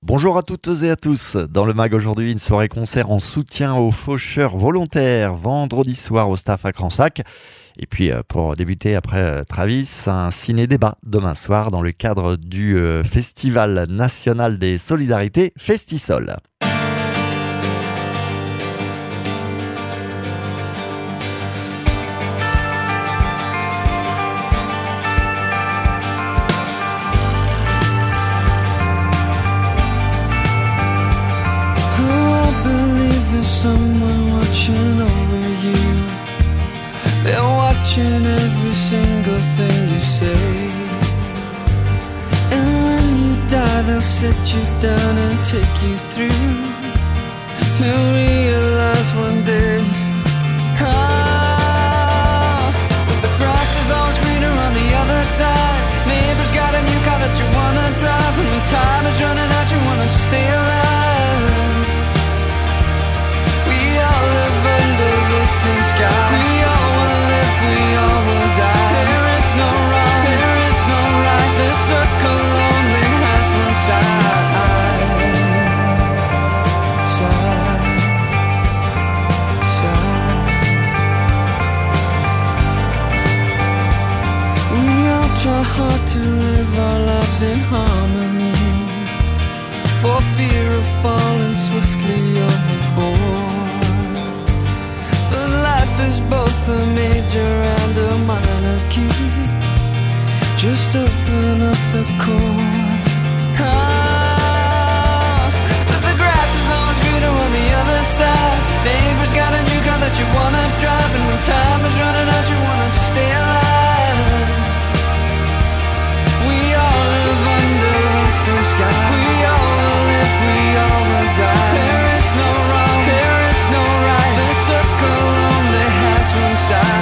Bonjour à toutes et à tous. Dans le MAG aujourd'hui, une soirée concert en soutien aux faucheurs volontaires vendredi soir au Staff à Cransac. Et puis pour débuter après Travis, un ciné-débat demain soir dans le cadre du Festival national des solidarités Festisol. Someone watching over you. They're watching every single thing you say. And when you die, they'll sit you down and take you through. You'll realize one day, that the grass is always greener on the other side. Neighbor's got a new car that you wanna drive. And when time is running out, you wanna stay alive. Sky. We all will live, we all will die. There is no wrong, there is no right. The circle only has one side. We all try hard to live our lives in harmony, for fear of falling swiftly overboard. Is both a major and a minor key. Just open up the chord. But the grass is always greener on the other side. Neighbor's got a new car that you wanna drive. And when time is running out, you wanna stay alive. We all live under the same sky. We all will live, we all will die. There is no wrong, there is no right. The circle one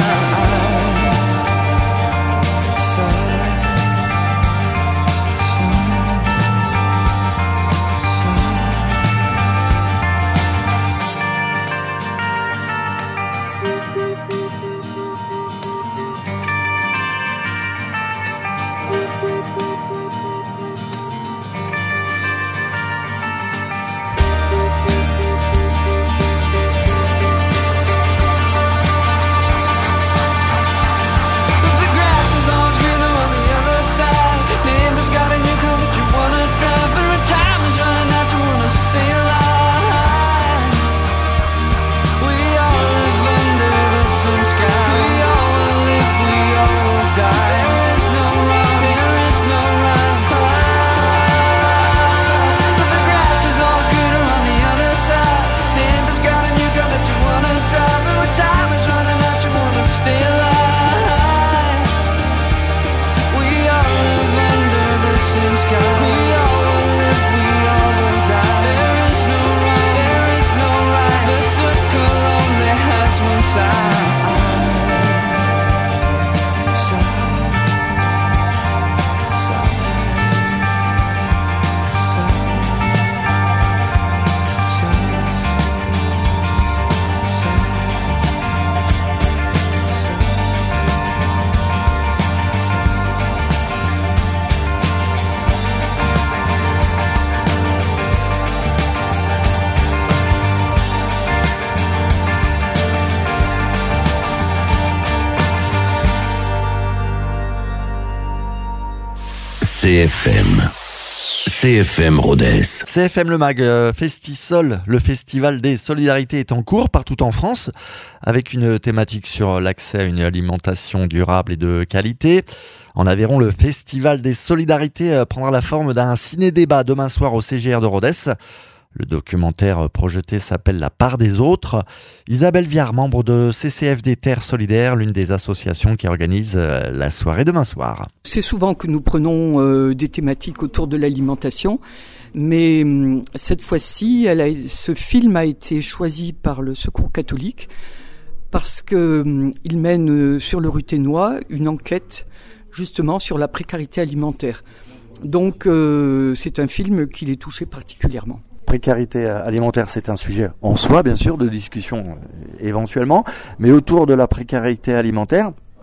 CFM Rodez. CFM le MAG Festisol, le festival des solidarités est en cours partout en France, avec une thématique sur l'accès à une alimentation durable et de qualité. En Aveyron, le festival des solidarités prendra la forme d'un ciné-débat demain soir au CGR de Rodez. Le documentaire projeté s'appelle La part des autres. Isabelle Viard, membre de CCFD Terre Solidaire, l'une des associations qui organise la soirée demain soir. C'est souvent que nous prenons des thématiques autour de l'alimentation, mais cette fois-ci, ce film a été choisi par le Secours catholique parce qu'il mène sur le Ruténois une enquête justement sur la précarité alimentaire. Donc c'est un film qui les touchait particulièrement. Précarité alimentaire, c'est un sujet en soi, bien sûr, de discussion éventuellement, mais autour de la précarité alimentaire,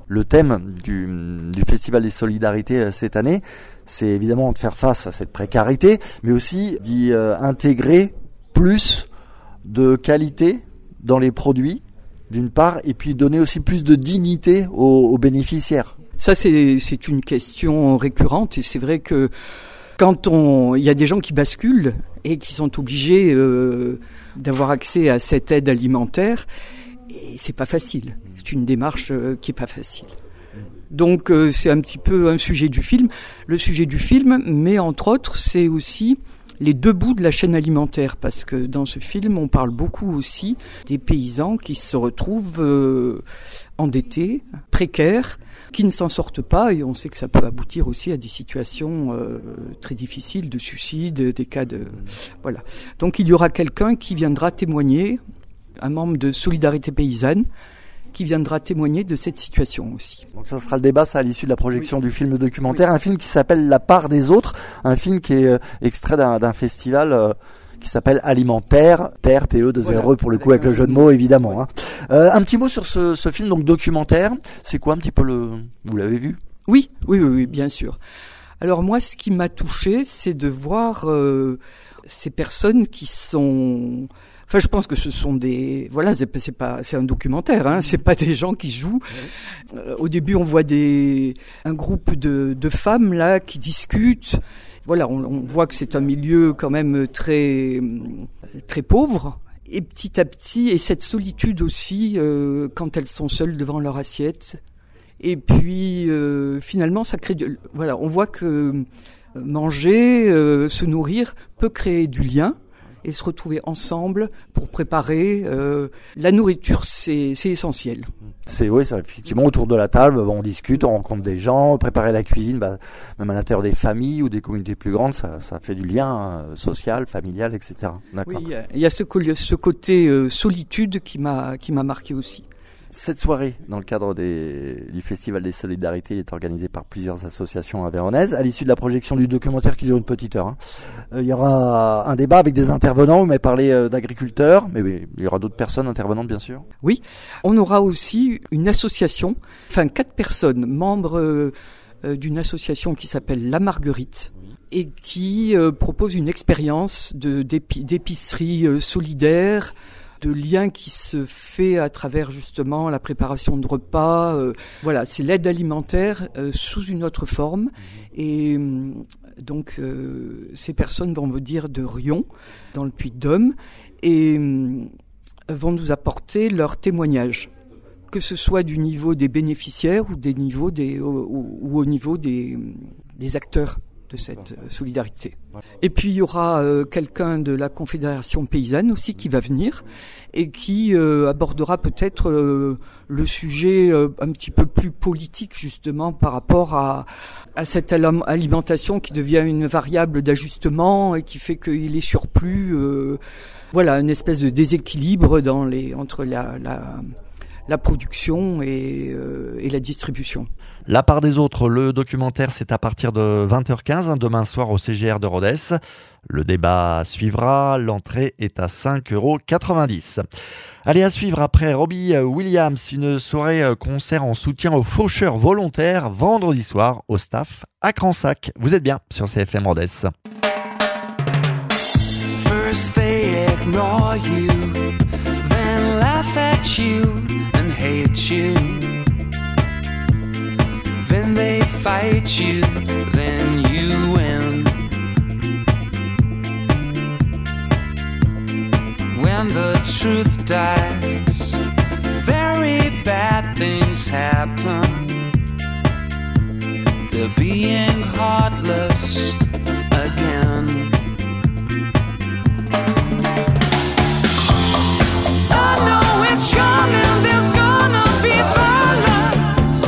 Le thème du Festival des Solidarités cette année, c'est évidemment de faire face à cette précarité, mais aussi d'y intégrer plus de qualité dans les produits, d'une part, et puis donner aussi plus de dignité aux bénéficiaires. Ça, c'est une question récurrente, et c'est vrai que quand il y a des gens qui basculent et qui sont obligés d'avoir accès à cette aide alimentaire, et c'est pas facile. C'est une démarche qui est pas facile. Donc c'est un petit peu un sujet du film. Le sujet du film, mais entre autres, c'est aussi les deux bouts de la chaîne alimentaire, parce que dans ce film, on parle beaucoup aussi des paysans qui se retrouvent endettés, précaires, qui ne s'en sortent pas, et on sait que ça peut aboutir aussi à des situations très difficiles de suicide, des cas de... Voilà. Donc il y aura quelqu'un qui viendra témoigner, un membre de Solidarité Paysanne, qui viendra témoigner de cette situation aussi. Donc ça sera le débat, ça, à l'issue de la projection du film documentaire, un film qui s'appelle La part des autres, un film qui est extrait d'un festival qui s'appelle Alimentaire, Terre, TE2RE pour le coup, avec le jeu de mots évidemment. Hein. Un petit mot sur ce film donc documentaire, c'est quoi un petit peu vous l'avez vu ? Oui, bien sûr. Alors moi, ce qui m'a touché, c'est de voir ces personnes qui sont... Enfin, je pense que ce sont c'est un documentaire, hein, c'est pas des gens qui jouent. Au début, on voit un groupe de femmes là qui discutent. Voilà, on voit que c'est un milieu quand même très très pauvre. Et petit à petit, et cette solitude aussi quand elles sont seules devant leur assiette. Et puis finalement, ça crée on voit que manger, se nourrir peut créer du lien. Et se retrouver ensemble pour préparer la nourriture, c'est essentiel. C'est ça, effectivement, autour de la table, on discute, on rencontre des gens, préparer la cuisine, même à l'intérieur des familles ou des communautés plus grandes, ça fait du lien social, familial, etc. D'accord. Oui, il y a ce côté solitude qui m'a marqué aussi. Cette soirée, dans le cadre du Festival des Solidarités, est organisée par plusieurs associations aveyronaises. À l'issue de la projection du documentaire qui dure une petite heure, il y aura un débat avec des intervenants. Vous m'avez parlé d'agriculteurs, mais il y aura d'autres personnes intervenantes, bien sûr. Oui, on aura aussi une association, 4 personnes, membres d'une association qui s'appelle La Marguerite, et qui propose une expérience d'épicerie solidaire, de lien qui se fait à travers justement la préparation de repas. C'est l'aide alimentaire sous une autre forme. Et donc ces personnes vont venir de Riom, dans le Puy-de-Dôme, et vont nous apporter leur témoignage, que ce soit du niveau des bénéficiaires ou au niveau des acteurs de cette solidarité. Et puis il y aura quelqu'un de la Confédération paysanne aussi qui va venir et qui abordera peut-être le sujet un petit peu plus politique, justement, par rapport à cette alimentation qui devient une variable d'ajustement et qui fait qu'il est surplus, une espèce de déséquilibre entre la production et la distribution. La part des autres, le documentaire, c'est à partir de 20h15, demain soir au CGR de Rodez. Le débat suivra, l'entrée est à 5,90 €. Allez, à suivre après Robbie Williams, une soirée concert en soutien aux faucheurs volontaires vendredi soir au Staff à Cransac. Vous êtes bien sur CFM Rodez. First they ignore you, then laugh at you and hate you. Then they fight you, then you win. When the truth dies, very bad things happen. They're being heartless again. I know it's coming, there's gonna be violence.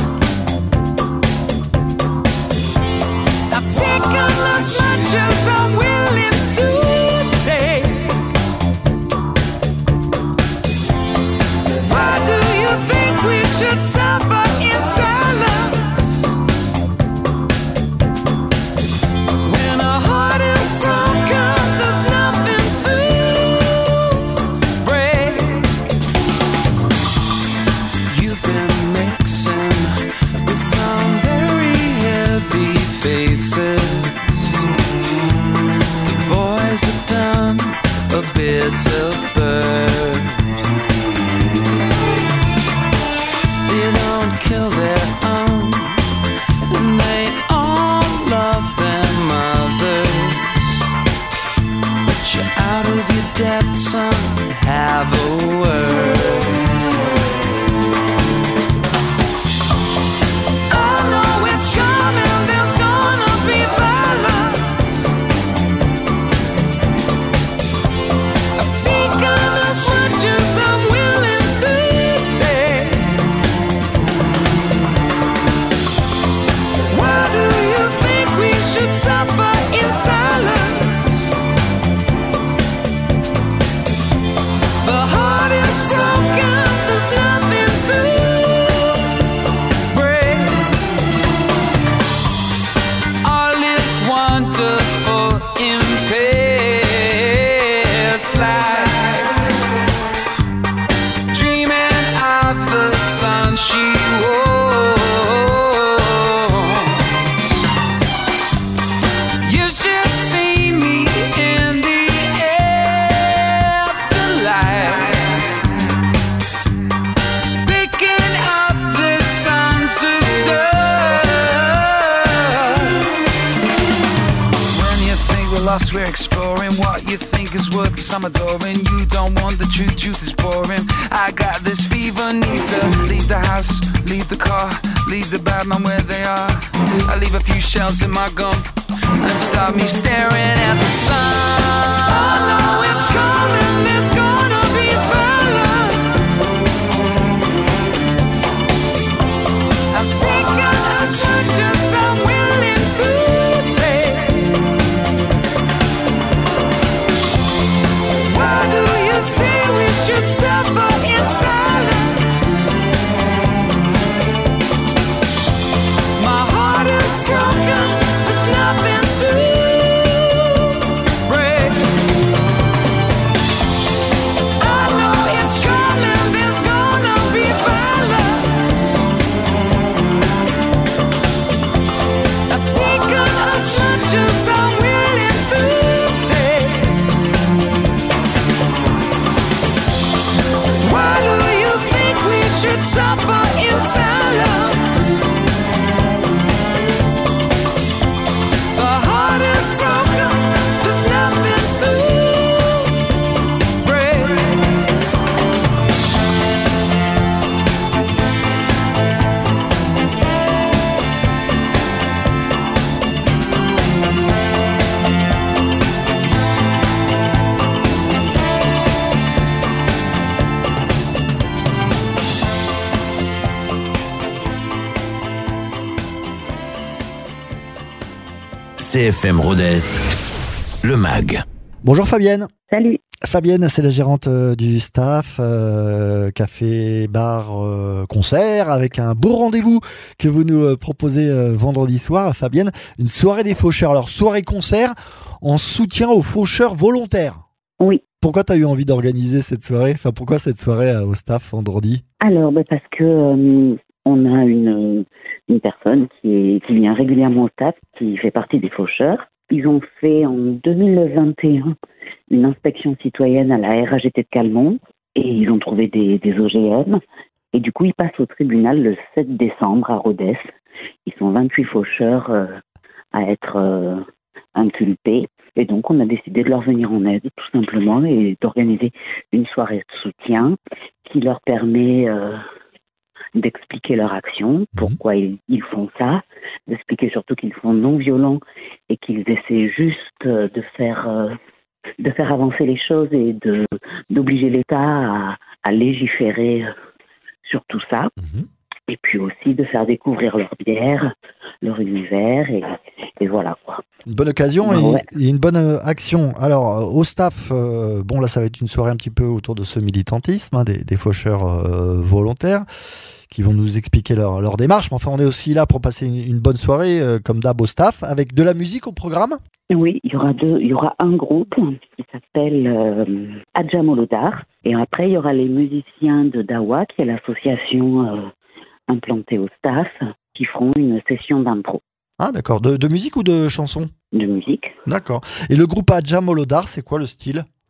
I've taken as much as I'm willing to take. Why do you think we should suffer in silence? bits of bird. They don't kill their own, and they all love their mothers. But you're out of your depth, son, have a word. I know it's coming, there's gonna be violence. I've taken as much as I'm willing to take. Why do you think we should suffer in silence? The heart is broken, there's nothing to break. All is wonderful in past life. Dreaming of the sun she was. You should see me in the afterlife, picking up the sons of dust. When you think we're lost, we're exploring what you think is worth some adoring. You don't want the truth, truth is boring. I got this fever, need to leave the house, leave the car, leave the bad man where they are. I leave a few shells in my gum and start me staring at the sun. I know it's coming, there's gonna be violence. I've taken as much as I'm willing to take. Why do you say we should suffer in silence? My heart is broken, there's nothing to break. I know it's coming, there's gonna be violence. I've taken as much as I'm willing to take. Why do you think we should suffer in silence? The heart is broken, there's nothing to break. CFM Rodez, le MAG. Bonjour Fabienne. Salut. Fabienne, c'est la gérante du staff, café, bar, concert, avec un beau rendez-vous que vous nous proposez vendredi soir. Fabienne, une soirée des faucheurs. Alors, soirée-concert en soutien aux faucheurs volontaires. Oui. Pourquoi tu as eu envie d'organiser cette soirée ? Enfin, pourquoi cette soirée au staff vendredi ? Alors, parce que on a une personne qui vient régulièrement au staff, qui fait partie des faucheurs. Ils ont fait en 2021 une inspection citoyenne à la RAGT de Calmont et ils ont trouvé des OGM. Et du coup, ils passent au tribunal le 7 décembre à Rodez. Ils sont 28 faucheurs à être inculpés. Et donc, on a décidé de leur venir en aide, tout simplement, et d'organiser une soirée de soutien qui leur permet d'expliquer leur action, pourquoi ils font ça, d'expliquer surtout qu'ils sont non violents et qu'ils essaient juste de faire avancer les choses et d'obliger l'État à légiférer sur tout ça. Et puis aussi de faire découvrir leur bière, leur univers, et voilà quoi. Une bonne occasion et une bonne action. Alors, au staff, bon là ça va être une soirée un petit peu autour de ce militantisme, des faucheurs volontaires qui vont nous expliquer leur démarche. Mais enfin, on est aussi là pour passer une bonne soirée, comme d'hab au staff, avec de la musique au programme. Oui, il y aura un groupe qui s'appelle Adjamolodar, et après il y aura les musiciens de Dawa, qui est l'association implantée au staff, qui feront une session d'impro. Ah d'accord, de musique ou de chanson ? De musique. D'accord. Et le groupe Adjamolodar, c'est quoi le style ?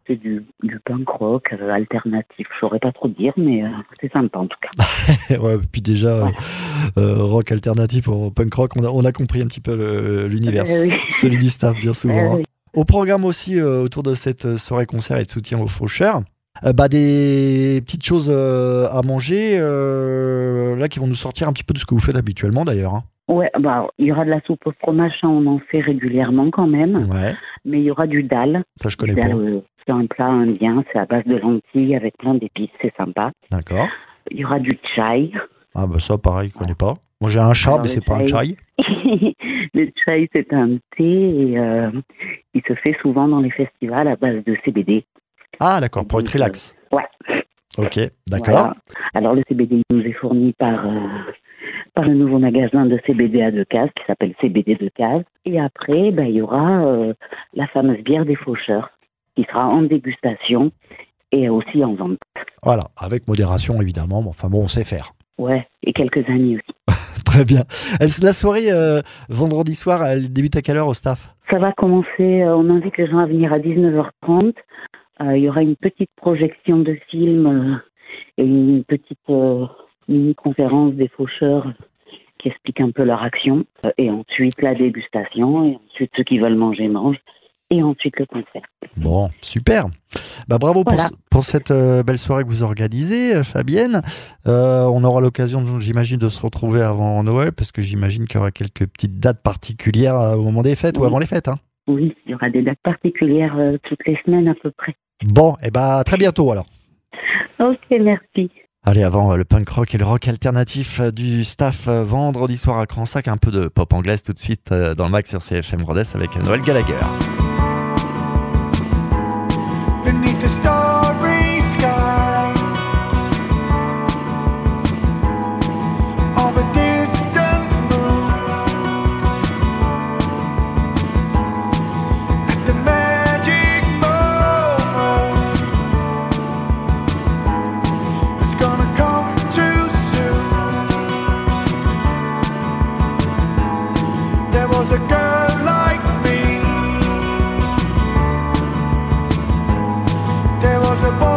C'est du punk rock alternatif. Je saurais pas trop dire, mais c'est sympa en tout cas. Ouais, puis déjà, rock alternatif ou punk rock, on a compris un petit peu l'univers, Oui. celui du staff bien souvent. Oui. Au programme aussi, autour de cette soirée concert et de soutien aux faucheurs, des petites choses à manger, là qui vont nous sortir un petit peu de ce que vous faites habituellement d'ailleurs. Hein. Ouais, il y aura de la soupe au fromage, ça, on en fait régulièrement quand même. Ouais, Mais il y aura du dal. ça je connais Du pas. dal, c'est un plat indien, c'est à base de lentilles avec plein d'épices, c'est sympa. D'accord. Il y aura du chai. Ah ça pareil, je connais pas. Moi j'ai un chat, Alors, mais le c'est pas un chai. Le chai, c'est un thé et il se fait souvent dans les festivals à base de CBD. Ah d'accord, pour être relax. Ouais. Ok, d'accord. Voilà. Alors le CBD il nous est fourni par le nouveau magasin de CBD à Decazes qui s'appelle CBD Decazes. Et après, il y aura la fameuse bière des faucheurs qui sera en dégustation et aussi en vente. Voilà, avec modération évidemment, mais enfin bon, on sait faire. Ouais, et quelques amis aussi. Très bien. La soirée vendredi soir, elle débute à quelle heure au staff? Ça va commencer, on invite les gens à venir à 19h30. Il y aura une petite projection de film et une petite mini-conférence des faucheurs qui explique un peu leur action. Et ensuite, la dégustation. Et ensuite, ceux qui veulent manger, mangent. Et ensuite, le concert. Bon, super. Bravo Voilà. pour cette belle soirée que vous organisez, Fabienne. On aura l'occasion, j'imagine, de se retrouver avant Noël, parce que j'imagine qu'il y aura quelques petites dates particulières au moment des fêtes ou avant les fêtes. Hein. Oui, il y aura des dates particulières toutes les semaines à peu près. Bon, à très bientôt alors. Ok, merci. Allez, avant le punk rock et le rock alternatif du staff vendredi soir à Cransac, un peu de pop anglaise tout de suite dans le mag sur CFM Rodez avec Noël Gallagher. Beneath the starry sky of a distant moon, at the magic moment, it's gonna come too soon. There was a girl like me. There was a boy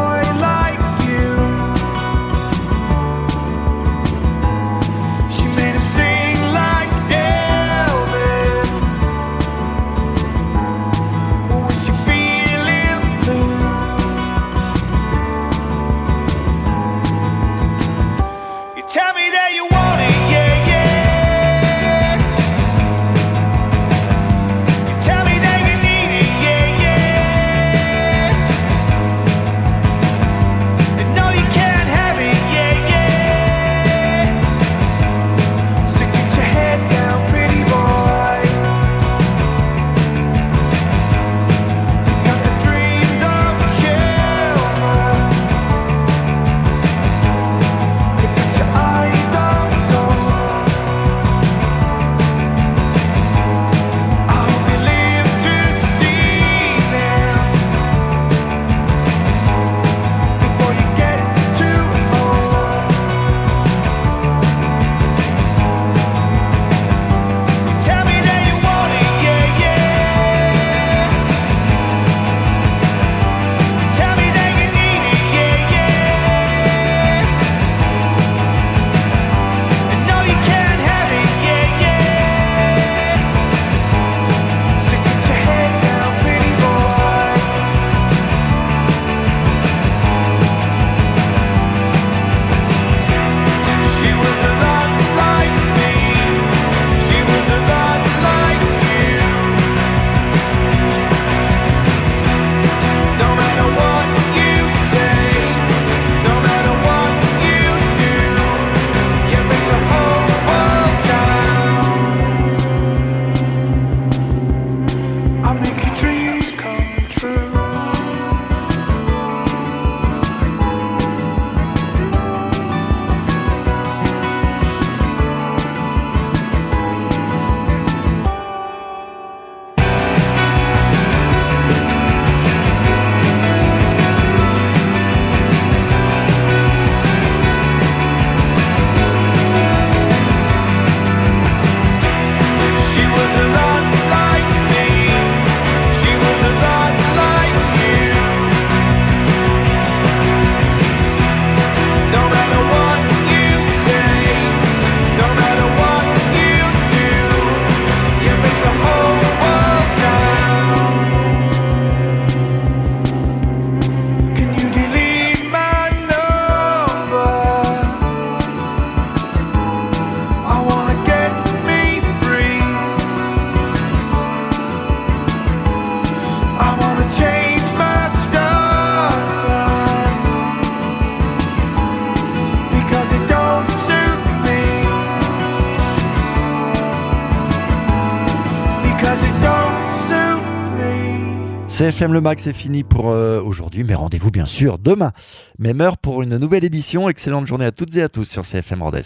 CFM Le Mag, c'est fini pour aujourd'hui, mais rendez-vous bien sûr demain. Même heure pour une nouvelle édition. Excellente journée à toutes et à tous sur CFM Rodez.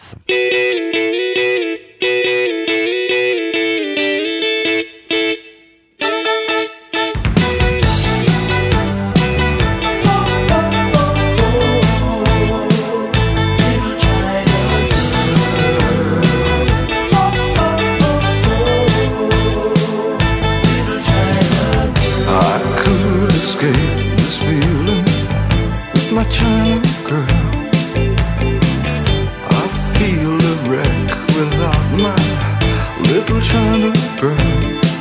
Escape this feeling with my China girl. I feel a wreck without my little China girl.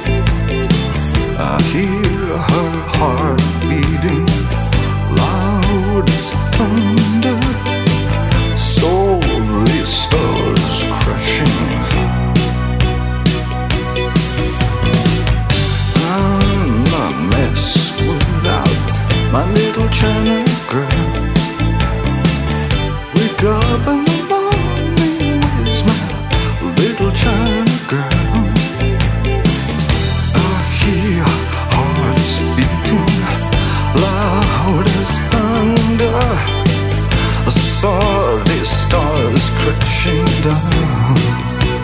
I hear her heart beating loud as thunder. So the stars crashing. I'm a mess without my little China girl. Wake up in the morning, where's my little China girl? I hear hearts beating loud as thunder. I saw the stars crashing down.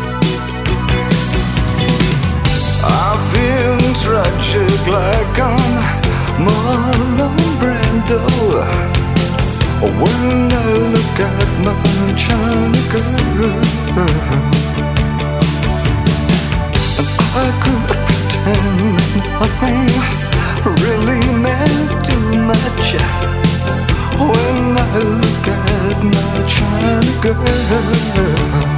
I feel tragic like I'm Marlon Brando when I look at my China girl. And I could pretend nothing really meant too much when I look at my China girl.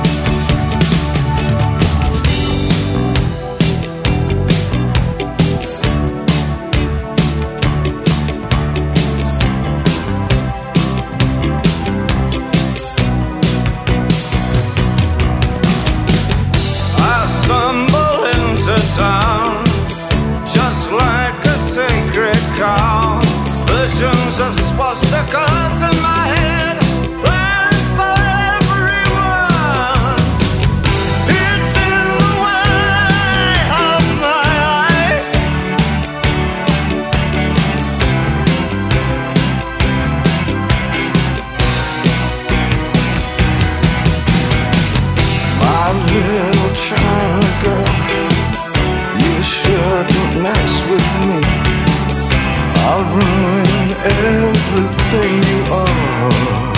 Town, just like a sacred cow. Visions of swastikas in my head, plans for everyone. It's in the way of my eyes. My little China girl, you shouldn't mess with me. I'll ruin everything you are.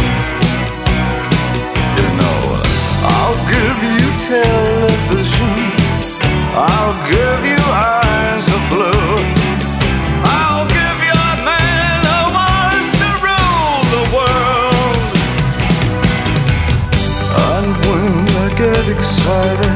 You know, I'll give you television, I'll give you eyes of blue, I'll give you a man who wants to rule the world. And when I get excited,